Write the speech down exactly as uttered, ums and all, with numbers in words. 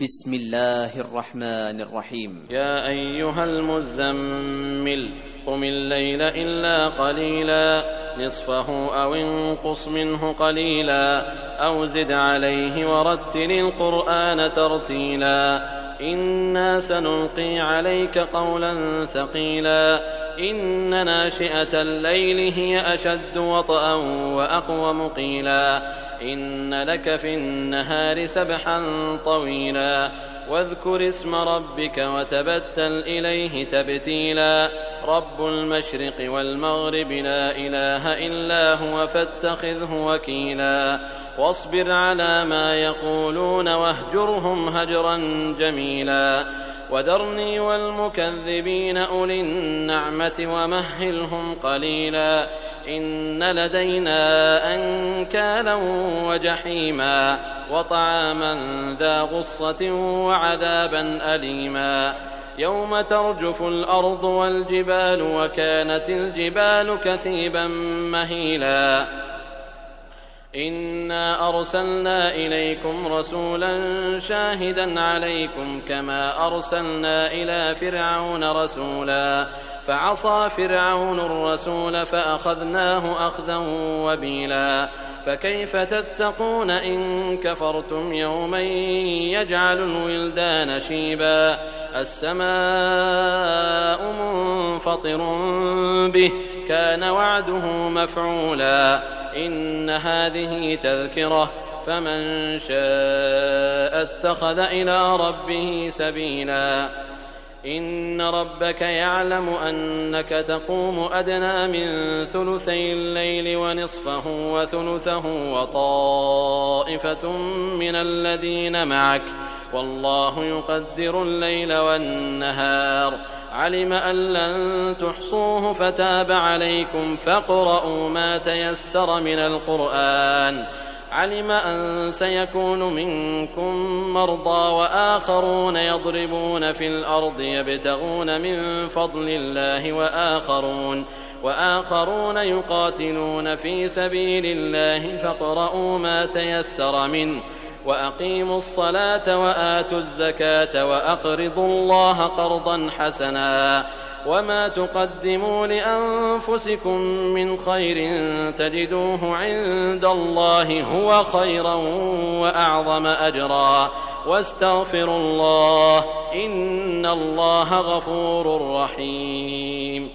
بسم الله الرحمن الرحيم. يا أيها المزمل قم الليل إلا قليلا نصفه أو انقص منه قليلا أو زد عليه ورتل القرآن ترتيلا إنا سنلقي عليك قولا ثقيلا إن ناشئة الليل هي أشد وطئا وأقوم قيلا إن لك في النهار سبحا طويلا واذكر اسم ربك وتبتل إليه تبتيلا رب المشرق والمغرب لا إله إلا هو فاتخذه وكيلا واصبر على ما يقولون واهجرهم هجرا جميلا وذرني والمكذبين أولي النعمة ومهلهم قليلا إن لدينا أنكالا وجحيما وطعاما ذا غصة وعذابا أليما يوم ترجف الأرض والجبال وكانت الجبال كثيبا مهيلا إنا أرسلنا إليكم رسولا شاهدا عليكم كما أرسلنا إلى فرعون رسولا فعصى فرعون الرسول فأخذناه أخذا وبيلا فكيف تتقون إن كفرتم يوما يجعل الولدان شيبا السماء منفطر به كان وعده مفعولا إن هذه تذكرة فمن شاء اتخذ إلى ربه سبيلا إن ربك يعلم أنك تقوم أدنى من ثلثي الليل ونصفه وثلثه وطائفة من الذين معك والله يقدر الليل والنهار علم أن لن تحصوه فتاب عليكم فاقرؤوا ما تيسر من القرآن علم أن سيكون منكم مرضى وآخرون يضربون في الأرض يبتغون من فضل الله وآخرون, وآخرون يقاتلون في سبيل الله فاقرؤوا ما تيسر منه وأقيموا الصلاة وآتوا الزكاة وأقرضوا الله قرضا حسنا وما تقدموا لأنفسكم من خير تجدوه عند الله هو خيرا وأعظم أجرا واستغفروا الله إن الله غفور رحيم.